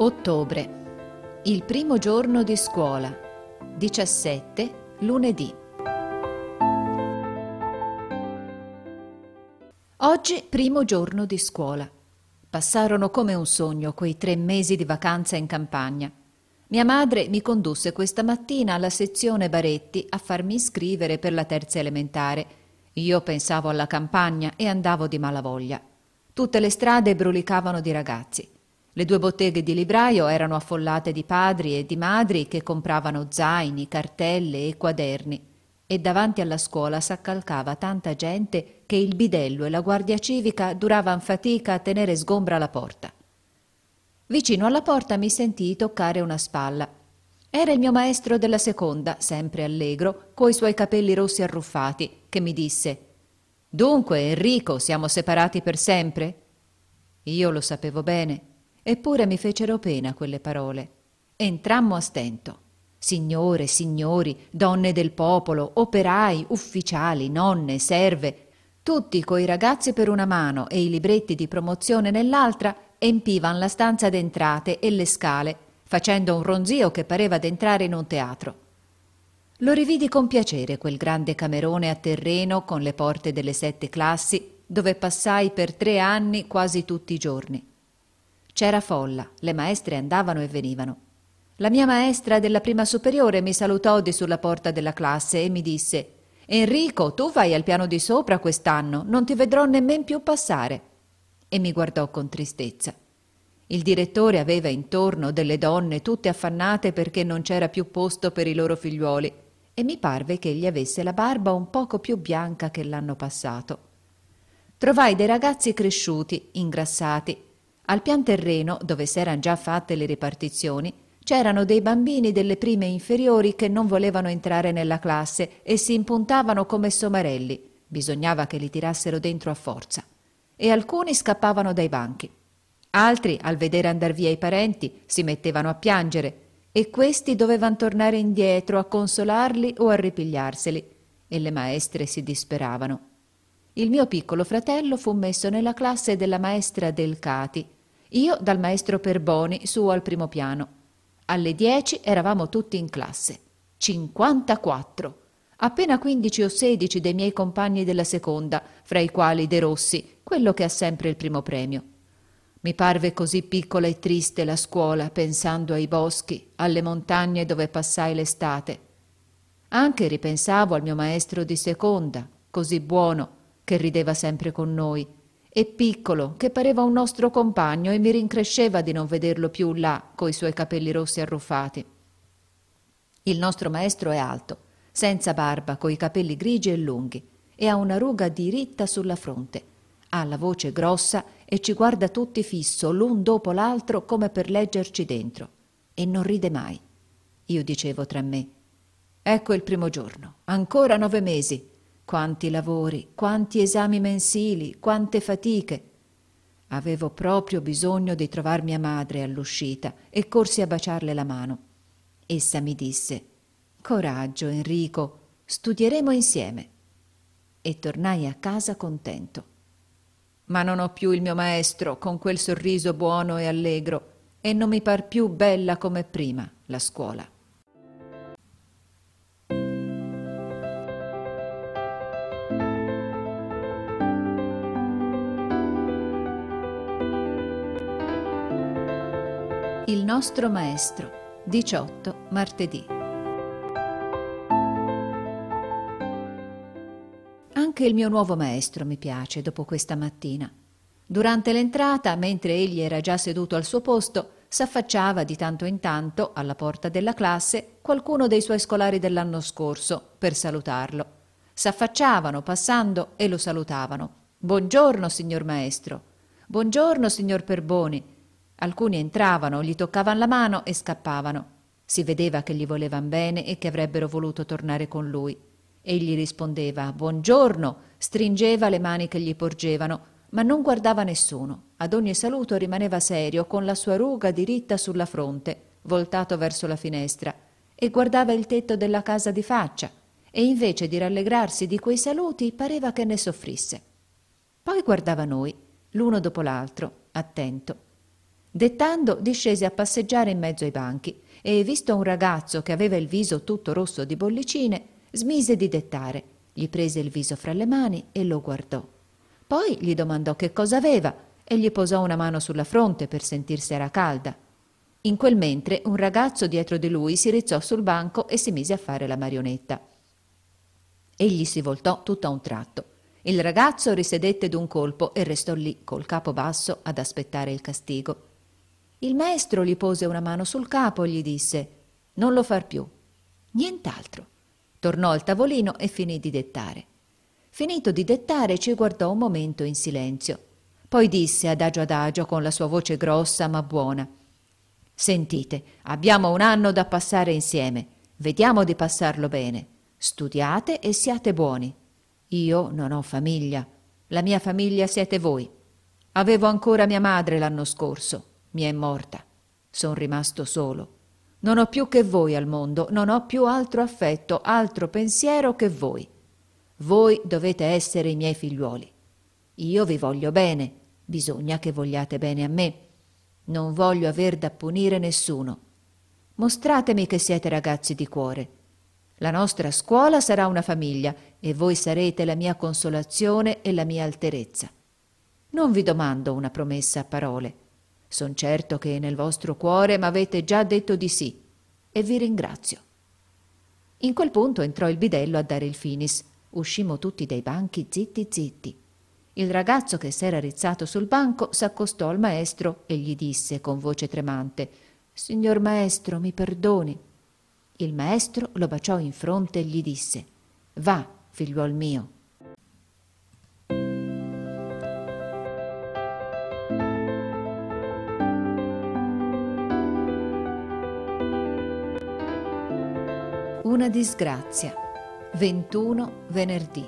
Ottobre. Il primo giorno di scuola. 17, lunedì. Oggi primo giorno di scuola. Passarono come un sogno quei 3 mesi di vacanza in campagna. Mia madre mi condusse questa mattina alla sezione Baretti a farmi iscrivere per la terza elementare. Io pensavo alla campagna e andavo di malavoglia. Tutte le strade brulicavano di ragazzi. Le 2 botteghe di libraio erano affollate di padri e di madri che compravano zaini, cartelle e quaderni, e davanti alla scuola s'accalcava tanta gente che il bidello e la guardia civica duravan fatica a tenere sgombra la porta. Vicino alla porta mi sentii toccare una spalla. Era il mio maestro della seconda, sempre allegro, coi suoi capelli rossi arruffati, che mi disse: «Dunque, Enrico, siamo separati per sempre?» Io lo sapevo bene. Eppure mi fecero pena quelle parole. Entrammo a stento. Signore, signori, donne del popolo, operai, ufficiali, nonne, serve, tutti coi ragazzi per una mano e i libretti di promozione nell'altra, empivan la stanza d'entrate e le scale, facendo un ronzio che pareva d'entrare in un teatro. Lo rividi con piacere quel grande camerone a terreno con le porte delle 7 classi, dove passai per 3 anni quasi tutti i giorni. C'era folla, le maestre andavano e venivano. La mia maestra della prima superiore mi salutò di sulla porta della classe e mi disse: «Enrico, tu vai al piano di sopra quest'anno, non ti vedrò nemmen più passare». E mi guardò con tristezza. Il direttore aveva intorno delle donne tutte affannate perché non c'era più posto per i loro figliuoli, e mi parve che egli avesse la barba un poco più bianca che l'anno passato. Trovai dei ragazzi cresciuti, ingrassati. Al pian terreno, dove s'eran già fatte le ripartizioni, c'erano dei bambini delle prime inferiori che non volevano entrare nella classe e si impuntavano come somarelli. Bisognava che li tirassero dentro a forza. E alcuni scappavano dai banchi. Altri, al vedere andar via i parenti, si mettevano a piangere, e questi dovevan tornare indietro a consolarli o a ripigliarseli, e le maestre si disperavano. Il mio piccolo fratello fu messo nella classe della maestra Delcati, io dal maestro Perboni su al primo piano. Alle 10 eravamo tutti in classe. 54. Appena 15 o 16 dei miei compagni della seconda, fra i quali De Rossi, quello che ha sempre il primo premio. Mi parve così piccola e triste la scuola, pensando ai boschi, alle montagne dove passai l'estate. Anche ripensavo al mio maestro di seconda, così buono, che rideva sempre con noi, e piccolo, che pareva un nostro compagno, e mi rincresceva di non vederlo più là coi suoi capelli rossi arruffati. Il nostro maestro è alto, senza barba, coi capelli grigi e lunghi, e ha una ruga diritta sulla fronte. Ha la voce grossa e ci guarda tutti fisso, l'un dopo l'altro, come per leggerci dentro. E non ride mai. Io dicevo tra me: «Ecco il primo giorno, ancora 9 mesi. Quanti lavori, quanti esami mensili, quante fatiche!» Avevo proprio bisogno di trovar mia madre all'uscita e corsi a baciarle la mano. Essa mi disse: «Coraggio, Enrico, studieremo insieme». E tornai a casa contento. Ma non ho più il mio maestro con quel sorriso buono e allegro, e non mi par più bella come prima la scuola. Il nostro maestro. 18 martedì. Anche il mio nuovo maestro mi piace dopo questa mattina. Durante l'entrata, mentre egli era già seduto al suo posto, s'affacciava di tanto in tanto alla porta della classe qualcuno dei suoi scolari dell'anno scorso per salutarlo. S'affacciavano passando e lo salutavano. «Buongiorno, signor maestro». «Buongiorno, signor Perboni». Alcuni entravano, gli toccavan la mano e scappavano. Si vedeva che gli volevan bene e che avrebbero voluto tornare con lui. Egli rispondeva «Buongiorno», stringeva le mani che gli porgevano, ma non guardava nessuno. Ad ogni saluto rimaneva serio, con la sua ruga diritta sulla fronte, voltato verso la finestra, e guardava il tetto della casa di faccia, e invece di rallegrarsi di quei saluti pareva che ne soffrisse. Poi guardava noi, l'uno dopo l'altro, attento. Dettando, discese a passeggiare in mezzo ai banchi e, visto un ragazzo che aveva il viso tutto rosso di bollicine, smise di dettare, gli prese il viso fra le mani e lo guardò. Poi gli domandò che cosa aveva e gli posò una mano sulla fronte per sentir se era calda. In quel mentre un ragazzo dietro di lui si rizzò sul banco e si mise a fare la marionetta. Egli si voltò tutto a un tratto. Il ragazzo risedette d'un colpo e restò lì col capo basso ad aspettare il castigo. Il maestro gli pose una mano sul capo e gli disse: «Non lo far più». Nient'altro. Tornò al tavolino e finì di dettare. Finito di dettare ci guardò un momento in silenzio. Poi disse adagio con la sua voce grossa ma buona: «Sentite, abbiamo un anno da passare insieme. Vediamo di passarlo bene. Studiate e siate buoni. Io non ho famiglia. La mia famiglia siete voi. Avevo ancora mia madre l'anno scorso. Mi è morta. Son rimasto solo. Non ho più che voi al mondo, non ho più altro affetto, altro pensiero che voi. Voi dovete essere i miei figliuoli. Io vi voglio bene, bisogna che vogliate bene a me. Non voglio aver da punire nessuno. Mostratemi che siete ragazzi di cuore. La nostra scuola sarà una famiglia e voi sarete la mia consolazione e la mia alterezza. Non vi domando una promessa a parole. Son certo che nel vostro cuore m'avete già detto di sì e vi ringrazio». In quel punto entrò il bidello a dare il finis. Uscimmo tutti dai banchi zitti zitti. Il ragazzo che s'era rizzato sul banco s'accostò al maestro e gli disse con voce tremante: «Signor maestro, mi perdoni». Il maestro lo baciò in fronte e gli disse: «Va, figliuol mio». Una disgrazia. 21 venerdì.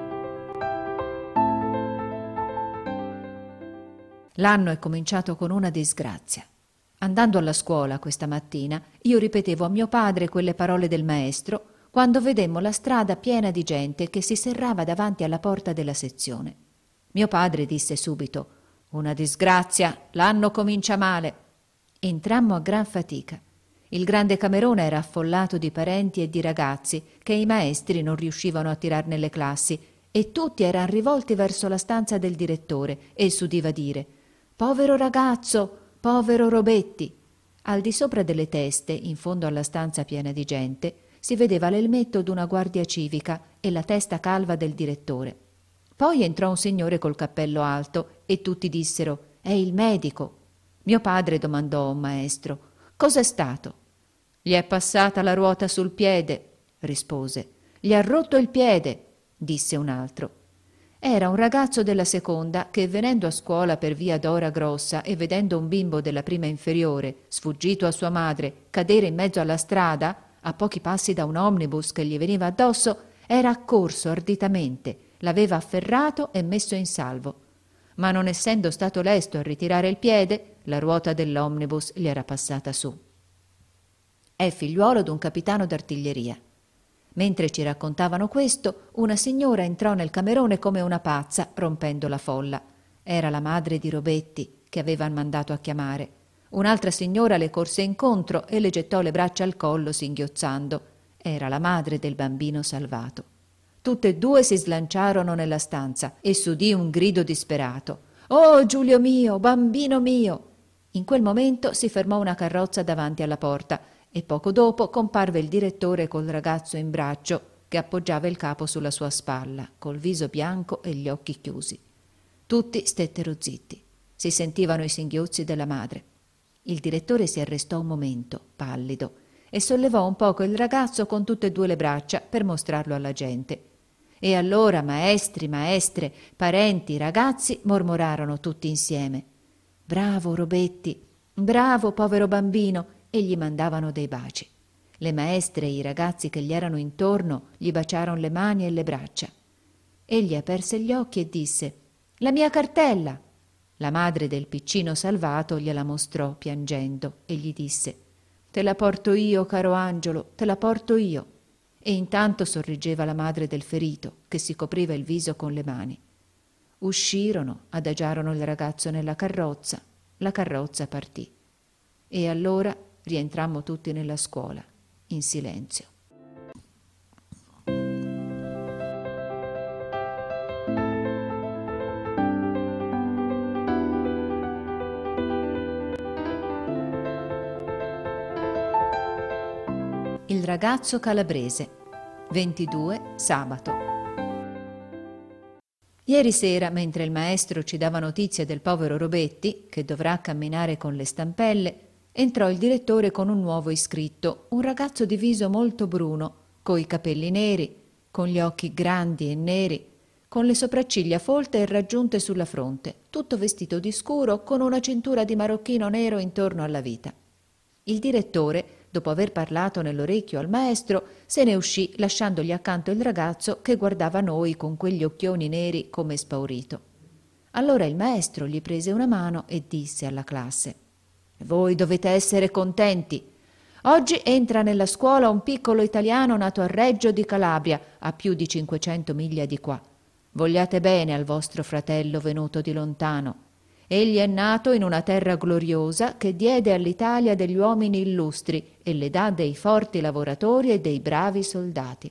L'anno è cominciato con una disgrazia. Andando alla scuola questa mattina, io ripetevo a mio padre quelle parole del maestro quando vedemmo la strada piena di gente che si serrava davanti alla porta della sezione. Mio padre disse subito: «Una disgrazia, l'anno comincia male». Entrammo a gran fatica. Il grande camerone era affollato di parenti e di ragazzi che i maestri non riuscivano a tirar nelle classi e tutti eran rivolti verso la stanza del direttore e s'udiva dire: «Povero ragazzo, povero Robetti». Al di sopra delle teste, in fondo alla stanza piena di gente, si vedeva l'elmetto d'una guardia civica e la testa calva del direttore. Poi entrò un signore col cappello alto e tutti dissero: «È il medico». Mio padre domandò a un maestro: «Cos'è stato?» «Gli è passata la ruota sul piede», rispose. «Gli ha rotto il piede», disse un altro. Era un ragazzo della seconda che, venendo a scuola per via Dora Grossa e vedendo un bimbo della prima inferiore, sfuggito a sua madre, cadere in mezzo alla strada, a pochi passi da un omnibus che gli veniva addosso, era accorso arditamente, l'aveva afferrato e messo in salvo. Ma non essendo stato lesto a ritirare il piede, la ruota dell'omnibus gli era passata su. È figliuolo d'un capitano d'artiglieria. Mentre ci raccontavano questo, una signora entrò nel camerone come una pazza, rompendo la folla. Era la madre di Robetti, che avevan mandato a chiamare. Un'altra signora le corse incontro e le gettò le braccia al collo singhiozzando. Era la madre del bambino salvato. Tutte e due si slanciarono nella stanza e s'udì un grido disperato: «Oh, Giulio mio, bambino mio!» In quel momento si fermò una carrozza davanti alla porta e poco dopo comparve il direttore col ragazzo in braccio che appoggiava il capo sulla sua spalla, col viso bianco e gli occhi chiusi. Tutti stettero zitti. Si sentivano i singhiozzi della madre. Il direttore si arrestò un momento, pallido, e sollevò un poco il ragazzo con tutte e due le braccia per mostrarlo alla gente. E allora maestri, maestre, parenti, ragazzi mormorarono tutti insieme: «Bravo Robetti! Bravo povero bambino!» e gli mandavano dei baci. Le maestre e i ragazzi che gli erano intorno gli baciarono le mani e le braccia. Egli aperse gli occhi e disse: «La mia cartella!» La madre del piccino salvato gliela mostrò piangendo e gli disse: «Te la porto io, caro Angelo, te la porto io». E intanto sorreggeva la madre del ferito, che si copriva il viso con le mani. Uscirono, adagiarono il ragazzo nella carrozza la carrozza partì. E allora rientrammo tutti nella scuola, in silenzio. Il ragazzo calabrese, 22 sabato. Ieri sera, mentre il maestro ci dava notizia del povero Robetti, che dovrà camminare con le stampelle, entrò il direttore con un nuovo iscritto, un ragazzo di viso molto bruno, coi capelli neri, con gli occhi grandi e neri, con le sopracciglia folte e raggiunte sulla fronte, tutto vestito di scuro, con una cintura di marocchino nero intorno alla vita. Il direttore, dopo aver parlato nell'orecchio al maestro, se ne uscì lasciandogli accanto il ragazzo che guardava noi con quegli occhioni neri come spaurito. Allora il maestro gli prese una mano e disse alla classe: «Voi dovete essere contenti. Oggi entra nella scuola un piccolo italiano nato a Reggio di Calabria, a più di 500 miglia di qua. Vogliate bene al vostro fratello venuto di lontano. Egli è nato in una terra gloriosa che diede all'Italia degli uomini illustri e le dà dei forti lavoratori e dei bravi soldati.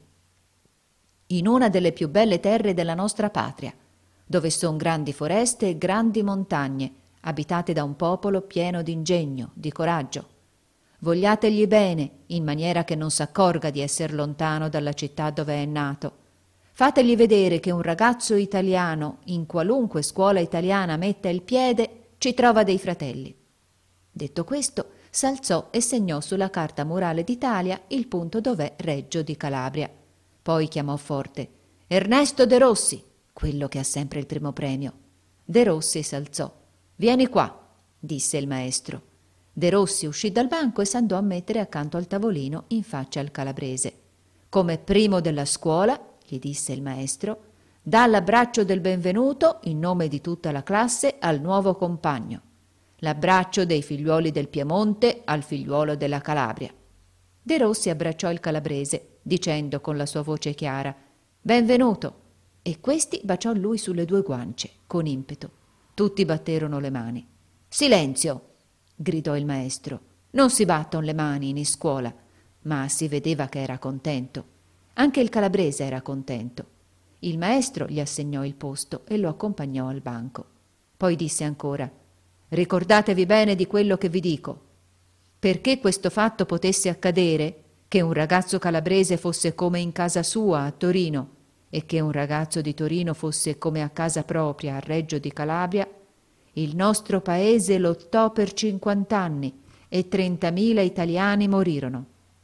In una delle più belle terre della nostra patria, dove son grandi foreste e grandi montagne, abitate da un popolo pieno d'ingegno, di coraggio. Vogliategli bene, in maniera che non s'accorga di esser lontano dalla città dove è nato. Fategli vedere che un ragazzo italiano, in qualunque scuola italiana metta il piede, ci trova dei fratelli». Detto questo, s'alzò e segnò sulla carta murale d'Italia il punto dov'è Reggio di Calabria. Poi chiamò forte: «Ernesto De Rossi», quello che ha sempre il primo premio. De Rossi s'alzò. «Vieni qua», disse il maestro. De Rossi uscì dal banco e s'andò a mettere accanto al tavolino in faccia al calabrese. «Come primo della scuola», gli disse il maestro, «dà l'abbraccio del benvenuto, in nome di tutta la classe, al nuovo compagno. L'abbraccio dei figliuoli del Piemonte al figliuolo della Calabria». De Rossi abbracciò il calabrese, dicendo con la sua voce chiara: «Benvenuto», e questi baciò lui sulle 2 guance, con impeto. Tutti batterono le mani. «Silenzio!» gridò il maestro. «Non si batton le mani in iscuola», ma si vedeva che era contento. Anche il calabrese era contento. Il maestro gli assegnò il posto e lo accompagnò al banco. Poi disse ancora: «Ricordatevi bene di quello che vi dico. Perché questo fatto potesse accadere, che un ragazzo calabrese fosse come in casa sua a Torino e che un ragazzo di Torino fosse come a casa propria a Reggio di Calabria, il nostro paese lottò per 50 anni e 30.000 italiani morirono.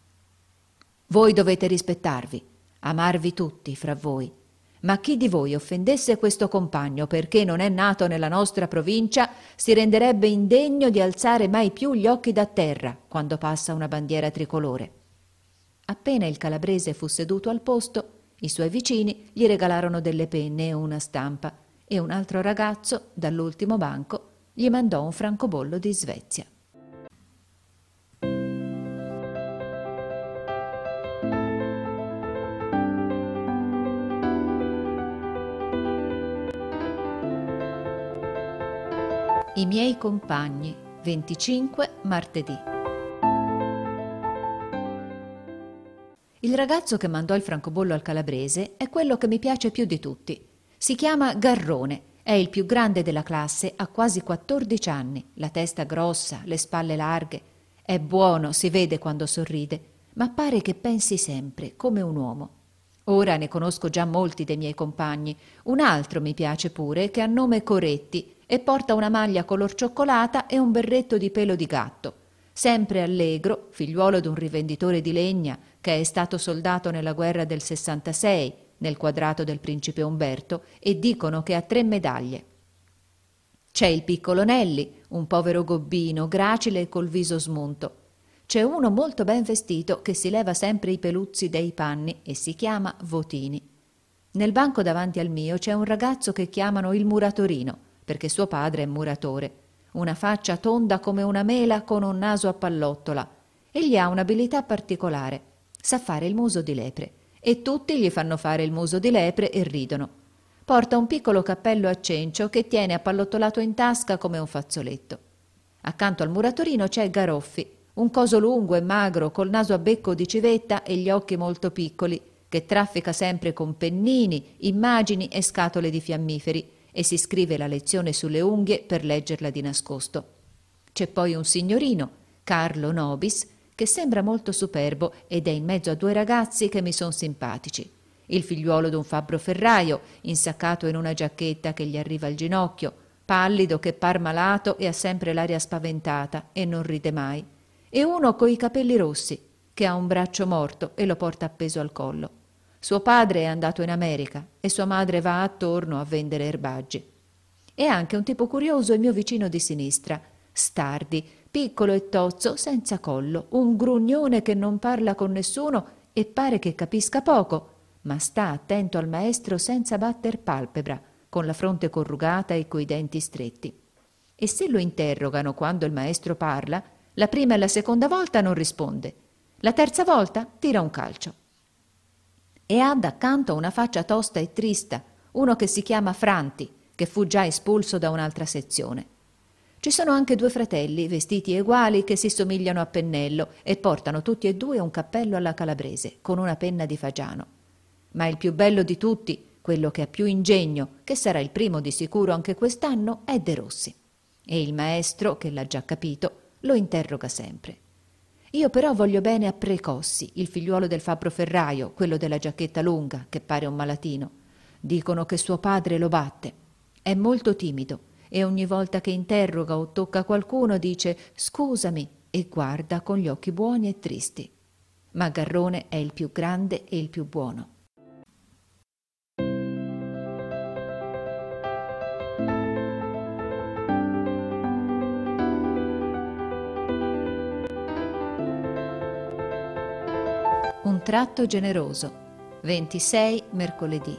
Voi dovete rispettarvi, amarvi tutti fra voi, ma chi di voi offendesse questo compagno perché non è nato nella nostra provincia si renderebbe indegno di alzare mai più gli occhi da terra quando passa una bandiera tricolore». Appena il calabrese fu seduto al posto, i suoi vicini gli regalarono delle penne e una stampa, e un altro ragazzo, dall'ultimo banco, gli mandò un francobollo di Svezia. I miei compagni, 25 martedì. Il ragazzo che mandò il francobollo al calabrese è quello che mi piace più di tutti. Si chiama Garrone, è il più grande della classe, ha quasi 14 anni, la testa grossa, le spalle larghe. È buono, si vede quando sorride, ma pare che pensi sempre, come un uomo. Ora ne conosco già molti dei miei compagni. Un altro mi piace pure, che ha nome Coretti, e porta una maglia color cioccolata e un berretto di pelo di gatto. Sempre allegro, figliuolo d'un rivenditore di legna che è stato soldato nella guerra del 66 nel quadrato del principe Umberto, e dicono che ha 3 medaglie. C'è il piccolo Nelli, un povero gobbino, gracile e col viso smunto. C'è uno molto ben vestito che si leva sempre i peluzzi dei panni e si chiama Votini. Nel banco davanti al mio c'è un ragazzo che chiamano il muratorino, perché suo padre è muratore. Una faccia tonda come una mela con un naso a pallottola. Egli ha un'abilità particolare. Sa fare il muso di lepre. E tutti gli fanno fare il muso di lepre e ridono. Porta un piccolo cappello a cencio che tiene appallottolato in tasca come un fazzoletto. Accanto al muratorino c'è Garoffi, un coso lungo e magro, col naso a becco di civetta e gli occhi molto piccoli, che traffica sempre con pennini, immagini e scatole di fiammiferi e si scrive la lezione sulle unghie per leggerla di nascosto. C'è poi un signorino, Carlo Nobis, che sembra molto superbo ed è in mezzo a due ragazzi che mi son simpatici. Il figliuolo d'un fabbro ferraio, insaccato in una giacchetta che gli arriva al ginocchio, pallido che par malato e ha sempre l'aria spaventata e non ride mai, e uno coi capelli rossi, che ha un braccio morto e lo porta appeso al collo. Suo padre è andato in America e sua madre va attorno a vendere erbaggi. E anche un tipo curioso il mio vicino di sinistra, Stardi, piccolo e tozzo, senza collo, un grugnone che non parla con nessuno e pare che capisca poco, ma sta attento al maestro senza batter palpebra, con la fronte corrugata e coi denti stretti. E se lo interrogano quando il maestro parla, la prima e la seconda volta non risponde, la terza volta tira un calcio. E ha d'accanto una faccia tosta e trista, uno che si chiama Franti, che fu già espulso da un'altra sezione. Ci sono anche due fratelli, vestiti eguali, che si somigliano a pennello e portano tutti e due un cappello alla calabrese, con una penna di fagiano. Ma il più bello di tutti, quello che ha più ingegno, che sarà il primo di sicuro anche quest'anno, è De Rossi. E il maestro, che l'ha già capito, lo interroga sempre. Io però voglio bene a Precossi, il figliuolo del fabbro ferraio, quello della giacchetta lunga, che pare un malatino. Dicono che suo padre lo batte. È molto timido e ogni volta che interroga o tocca qualcuno dice «scusami» e guarda con gli occhi buoni e tristi. Ma Garrone è il più grande e il più buono. Un tratto generoso. 26 mercoledì.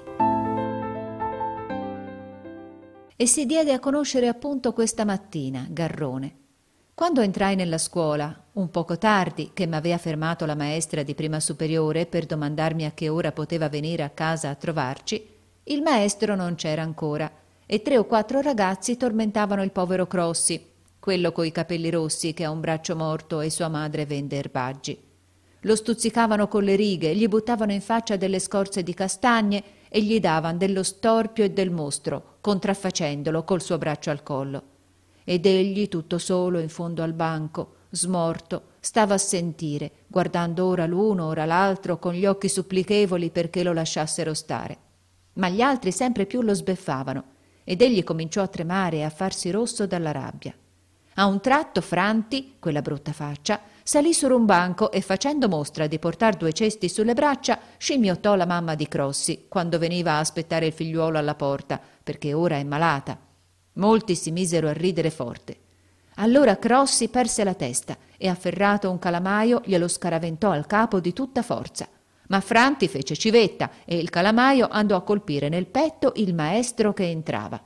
E si diede a conoscere appunto questa mattina, Garrone. Quando entrai nella scuola, un poco tardi, che m'aveva fermato la maestra di prima superiore per domandarmi a che ora poteva venire a casa a trovarci, il maestro non c'era ancora e 3 o 4 ragazzi tormentavano il povero Crossi, quello coi capelli rossi che ha un braccio morto e sua madre vende erbaggi. Lo stuzzicavano con le righe, gli buttavano in faccia delle scorze di castagne e gli davan dello storpio e del mostro, contraffacendolo col suo braccio al collo. Ed egli, tutto solo in fondo al banco, smorto, stava a sentire, guardando ora l'uno, ora l'altro, con gli occhi supplichevoli perché lo lasciassero stare. Ma gli altri sempre più lo sbeffavano, ed egli cominciò a tremare e a farsi rosso dalla rabbia. A un tratto Franti, quella brutta faccia, salì su un banco e facendo mostra di portar 2 cesti sulle braccia, scimmiottò la mamma di Crossi quando veniva a aspettare il figliuolo alla porta, perché ora è malata. Molti si misero a ridere forte. Allora Crossi perse la testa e afferrato un calamaio glielo scaraventò al capo di tutta forza. Ma Franti fece civetta e il calamaio andò a colpire nel petto il maestro che entrava.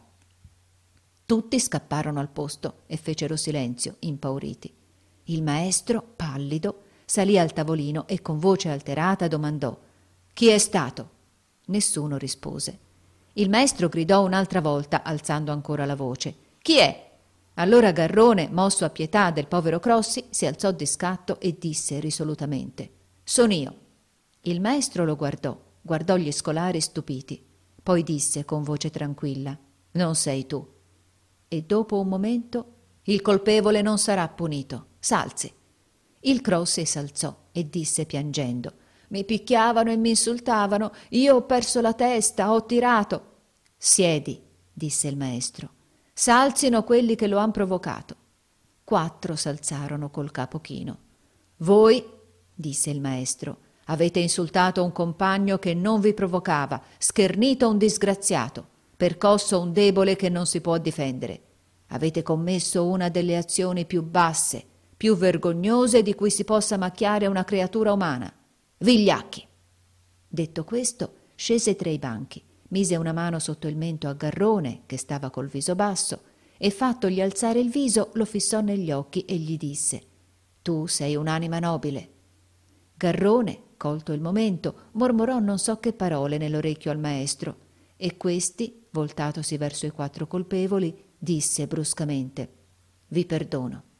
Tutti scapparono al posto e fecero silenzio, impauriti. Il maestro, pallido, salì al tavolino e con voce alterata domandò: «Chi è stato?» Nessuno rispose. Il maestro gridò un'altra volta, alzando ancora la voce: «Chi è?» Allora Garrone, mosso a pietà del povero Crossi, si alzò di scatto e disse risolutamente: «Son io». Il maestro lo guardò gli scolari stupiti. Poi disse con voce tranquilla: «Non sei tu». E dopo un momento: «Il colpevole non sarà punito. S'alzi». Il Crossi s'alzò e disse piangendo: «Mi picchiavano e mi insultavano. Io ho perso la testa, ho tirato». «Siedi», disse il maestro. «S'alzino quelli che lo han provocato». 4 s'alzarono col capo chino. «Voi», disse il maestro, «avete insultato un compagno che non vi provocava, schernito un disgraziato, percosso un debole che non si può difendere. Avete commesso una delle azioni più basse, più vergognose di cui si possa macchiare una creatura umana. Vigliacchi!» Detto questo, scese tra i banchi, mise una mano sotto il mento a Garrone, che stava col viso basso, e fattogli alzare il viso lo fissò negli occhi e gli disse: «Tu sei un'anima nobile». Garrone, colto il momento, mormorò non so che parole nell'orecchio al maestro, e questi, voltatosi verso i 4 colpevoli, disse bruscamente: «Vi perdono».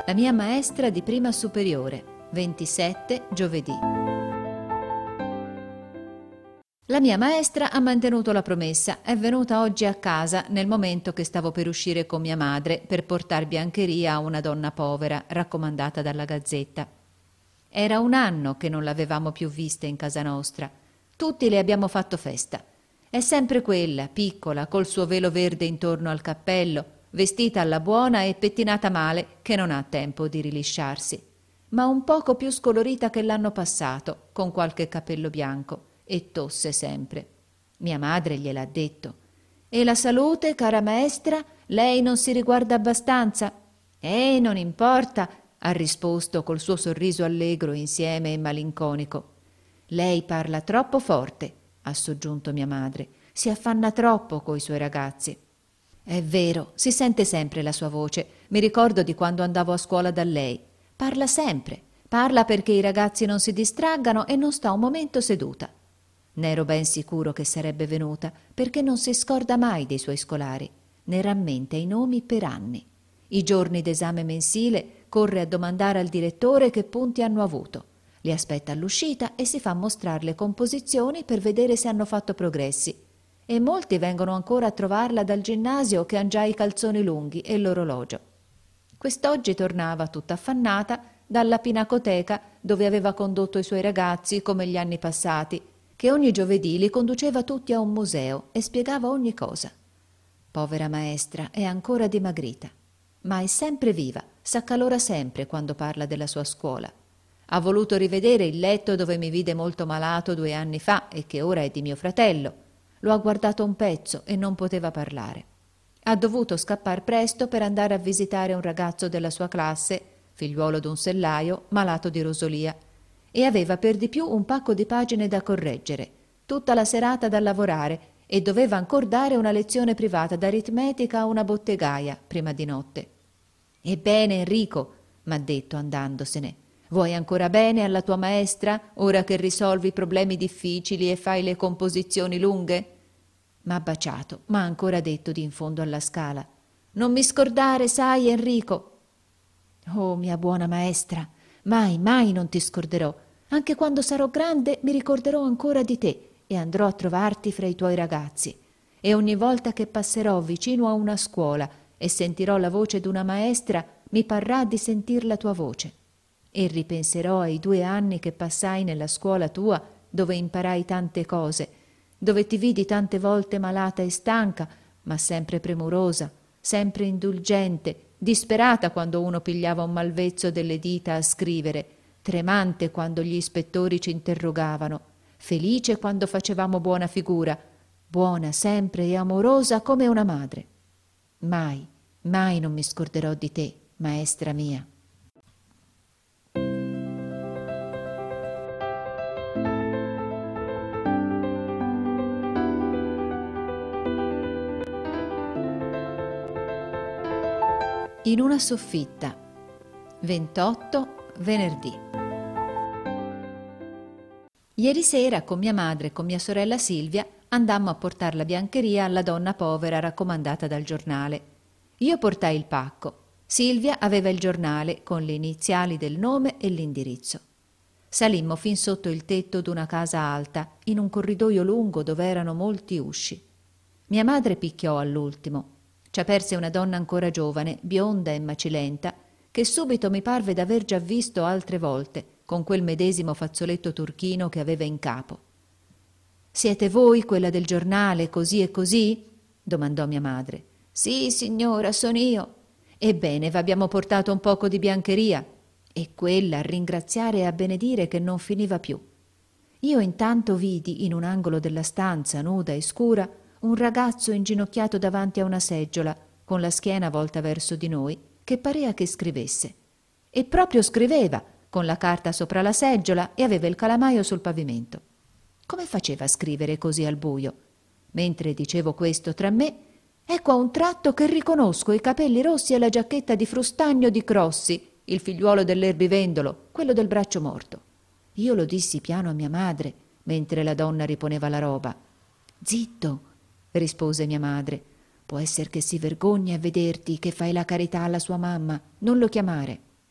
La mia maestra di prima superiore, 27 giovedì. La mia maestra ha mantenuto la promessa, è venuta oggi a casa nel momento che stavo per uscire con mia madre per portar biancheria a una donna povera, raccomandata dalla Gazzetta. Era un anno che non l'avevamo più vista in casa nostra. Tutti le abbiamo fatto festa. È sempre quella, piccola, col suo velo verde intorno al cappello, vestita alla buona e pettinata male, che non ha tempo di rilisciarsi, ma un poco più scolorita che l'anno passato, con qualche capello bianco, e tosse sempre. Mia madre gliel'ha detto. «E la salute, cara maestra? Lei non si riguarda abbastanza?» Non importa», ha risposto col suo sorriso allegro insieme e malinconico. «Lei parla troppo forte», ha soggiunto mia madre. «Si affanna troppo coi suoi ragazzi». È vero, si sente sempre la sua voce. Mi ricordo di quando andavo a scuola da lei. Parla sempre. Parla perché i ragazzi non si distraggano e non sta un momento seduta. N'ero ben sicuro che sarebbe venuta, perché non si scorda mai dei suoi scolari. Ne rammenta i nomi per anni. I giorni d'esame mensile corre a domandare al direttore che punti hanno avuto. Li aspetta all'uscita e si fa mostrare le composizioni per vedere se hanno fatto progressi. E molti vengono ancora a trovarla dal ginnasio che han già i calzoni lunghi e l'orologio. Quest'oggi tornava tutta affannata dalla pinacoteca dove aveva condotto i suoi ragazzi come gli anni passati, che ogni giovedì li conduceva tutti a un museo e spiegava ogni cosa. Povera maestra, è ancora dimagrita, ma è sempre viva, s'accalora sempre quando parla della sua scuola. Ha voluto rivedere il letto dove mi vide molto malato 2 anni fa e che ora è di mio fratello. Lo ha guardato un pezzo e non poteva parlare. Ha dovuto scappar presto per andare a visitare un ragazzo della sua classe, figliuolo d'un sellaio, malato di rosolia, e aveva per di più un pacco di pagine da correggere, tutta la serata da lavorare, e doveva ancor dare una lezione privata d'aritmetica a una bottegaia prima di notte. «Ebbene, Enrico», m'ha detto andandosene, «vuoi ancora bene alla tua maestra, ora che risolvi problemi difficili e fai le composizioni lunghe?» M'ha baciato, ma ha ancora detto di in fondo alla scala: «Non mi scordare, sai, Enrico!» «Oh, mia buona maestra, mai, mai non ti scorderò. Anche quando sarò grande mi ricorderò ancora di te e andrò a trovarti fra i tuoi ragazzi. E ogni volta che passerò vicino a una scuola e sentirò la voce d'una maestra, mi parrà di sentir la tua voce. E ripenserò ai 2 anni che passai nella scuola tua, dove imparai tante cose, dove ti vidi tante volte malata e stanca, ma sempre premurosa, sempre indulgente, disperata quando uno pigliava un malvezzo delle dita a scrivere, tremante quando gli ispettori ci interrogavano, felice quando facevamo buona figura, buona sempre e amorosa come una madre. Mai, mai non mi scorderò di te, maestra mia». In una soffitta, 28 venerdì. Ieri sera con mia madre e con mia sorella Silvia andammo a portar la biancheria alla donna povera raccomandata dal giornale. Io portai il pacco. Silvia aveva il giornale con le iniziali del nome e l'indirizzo. Salimmo fin sotto il tetto d'una casa alta, in un corridoio lungo dove erano molti usci. Mia madre picchiò all'ultimo. C'aperse una donna ancora giovane, bionda e macilenta, che subito mi parve d'aver già visto altre volte, con quel medesimo fazzoletto turchino che aveva in capo. «Siete voi quella del giornale, così e così?» domandò mia madre. «Sì, signora, son io». «Ebbene, v'abbiamo portato un poco di biancheria». E quella a ringraziare e a benedire che non finiva più. Io intanto vidi in un angolo della stanza, nuda e scura, un ragazzo inginocchiato davanti a una seggiola, con la schiena volta verso di noi, che parea che scrivesse. E proprio scriveva, con la carta sopra la seggiola, e aveva il calamaio sul pavimento. Come faceva a scrivere così al buio? Mentre dicevo questo tra me, ecco a un tratto che riconosco i capelli rossi e la giacchetta di frustagno di Crossi, il figliuolo dell'erbivendolo, quello del braccio morto. Io lo dissi piano a mia madre, mentre la donna riponeva la roba. «Zitto», rispose mia madre, «può esser che si vergogni a vederti che fai la carità alla sua mamma, non lo chiamare».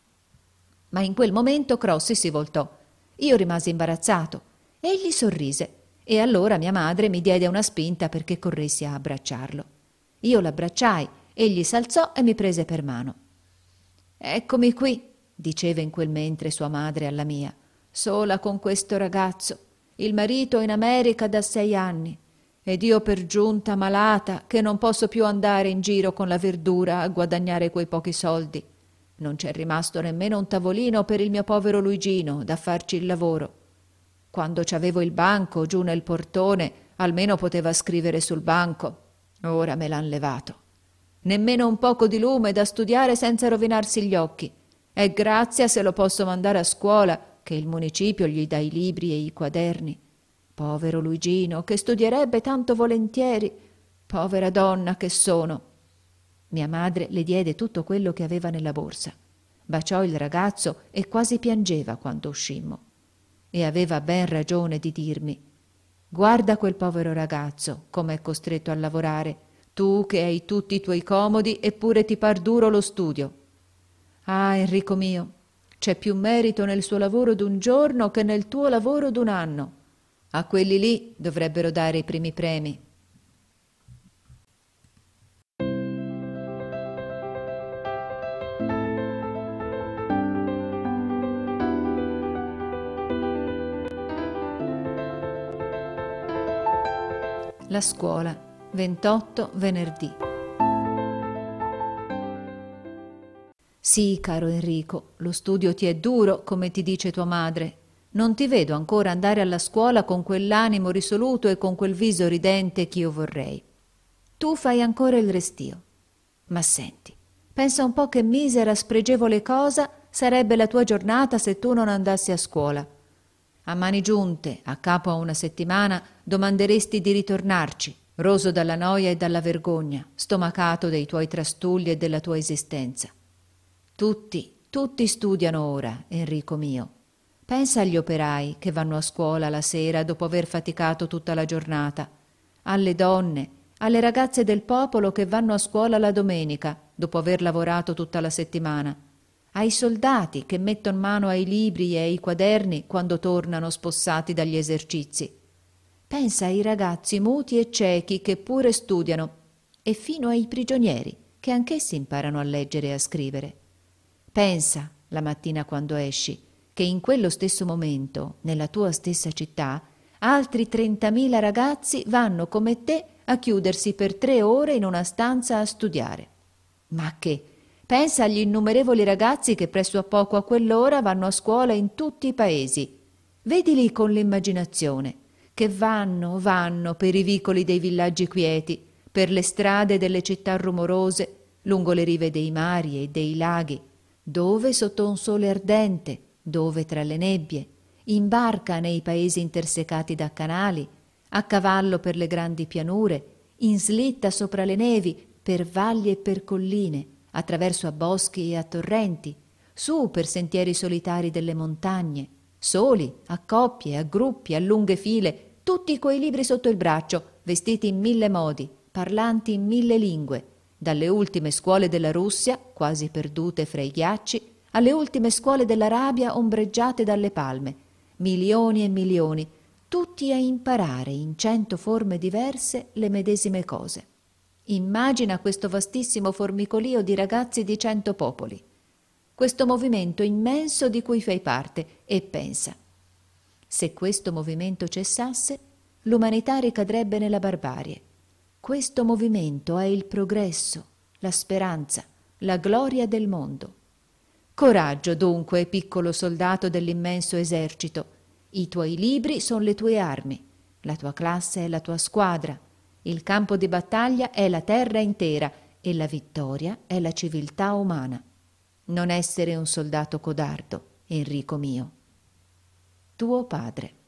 Ma in quel momento Crossi si voltò. Io rimasi imbarazzato. Egli sorrise e allora mia madre mi diede una spinta perché corressi a abbracciarlo. Io l'abbracciai, egli s'alzò e mi prese per mano. «Eccomi qui», diceva in quel mentre sua madre alla mia, «sola con questo ragazzo. Il marito è in America da 6 anni ed io per giunta malata che non posso più andare in giro con la verdura a guadagnare quei pochi soldi. Non c'è rimasto nemmeno un tavolino per il mio povero Luigino da farci il lavoro. Quando c'avevo il banco giù nel portone, almeno poteva scrivere sul banco. Ora me l'han levato. Nemmeno un poco di lume da studiare senza rovinarsi gli occhi. E grazia se lo posso mandare a scuola, che il municipio gli dà i libri e i quaderni. Povero Luigino, che studierebbe tanto volentieri. Povera donna che sono». Mia madre le diede tutto quello che aveva nella borsa. Baciò il ragazzo e quasi piangeva quando uscimmo. E aveva ben ragione di dirmi: «Guarda quel povero ragazzo, come è costretto a lavorare, tu che hai tutti i tuoi comodi eppure ti par duro lo studio. Ah, Enrico mio, c'è più merito nel suo lavoro d'un giorno che nel tuo lavoro d'un anno. A quelli lì dovrebbero dare i primi premi». La scuola, 28 venerdì. Sì, caro Enrico, lo studio ti è duro, come ti dice tua madre. Non ti vedo ancora andare alla scuola con quell'animo risoluto e con quel viso ridente ch'io vorrei. Tu fai ancora il restio. Ma senti, pensa un po' che misera, spregevole cosa sarebbe la tua giornata se tu non andassi a scuola. A mani giunte, a capo a una settimana, domanderesti di ritornarci, roso dalla noia e dalla vergogna, stomacato dei tuoi trastulli e della tua esistenza. Tutti studiano ora, Enrico mio. Pensa agli operai che vanno a scuola la sera dopo aver faticato tutta la giornata, alle donne, alle ragazze del popolo che vanno a scuola la domenica dopo aver lavorato tutta la settimana, ai soldati che mettono mano ai libri e ai quaderni quando tornano spossati dagli esercizi. Pensa ai ragazzi muti e ciechi che pure studiano e fino ai prigionieri che anch'essi imparano a leggere e a scrivere. Pensa, la mattina quando esci, che in quello stesso momento, nella tua stessa città, altri 30.000 ragazzi vanno come te a chiudersi per 3 ore in una stanza a studiare. Ma che? Pensa agli innumerevoli ragazzi che presso a poco a quell'ora vanno a scuola in tutti i paesi. Vedili con l'immaginazione, che vanno per i vicoli dei villaggi quieti, per le strade delle città rumorose, lungo le rive dei mari e dei laghi, dove sotto un sole ardente, dove tra le nebbie, in barca nei paesi intersecati da canali, a cavallo per le grandi pianure, in slitta sopra le nevi, per valli e per colline, attraverso a boschi e a torrenti, su per sentieri solitari delle montagne, soli, a coppie, a gruppi, a lunghe file, tutti quei libri sotto il braccio, vestiti in 1000 modi, parlanti in 1000 lingue, dalle ultime scuole della Russia, quasi perdute fra i ghiacci, alle ultime scuole dell'Arabia ombreggiate dalle palme, milioni e milioni, tutti a imparare in 100 forme diverse le medesime cose. Immagina questo vastissimo formicolio di ragazzi di 100 popoli, questo movimento immenso di cui fai parte, e pensa: se questo movimento cessasse, l'umanità ricadrebbe nella barbarie. Questo movimento è il progresso, la speranza, la gloria del mondo. Coraggio dunque, piccolo soldato dell'immenso esercito. I tuoi libri sono le tue armi, la tua classe è la tua squadra, il campo di battaglia è la terra intera e la vittoria è la civiltà umana. Non essere un soldato codardo, Enrico mio. Tuo padre.